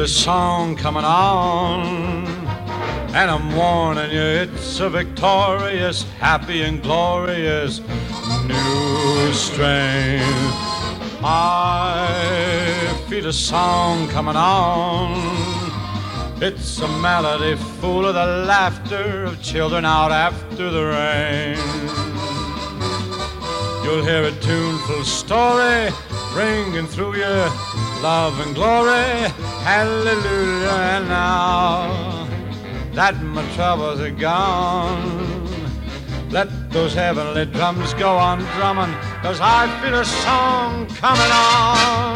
feel a song coming on, and I'm warning you, it's a victorious, happy and glorious new strain. I feel a song coming on. It's a melody full of the laughter of children out after the rain. You'll hear a tuneful story ringing through you, love and glory, hallelujah. And now that my troubles are gone, let those heavenly drums go on drumming, 'cause I feel a song coming on.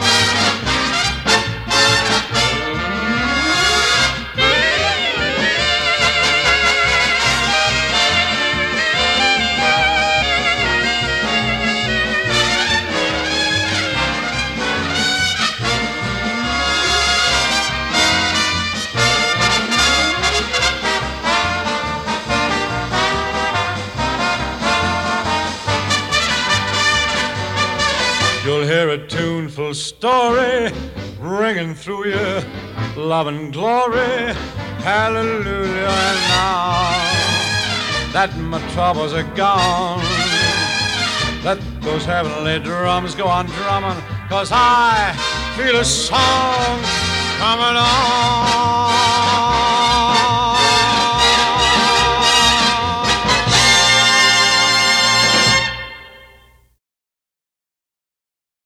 You'll hear a tuneful story ringing through you, love and glory, hallelujah. And now that my troubles are gone, let those heavenly drums go on drumming, 'cause I feel a song coming on.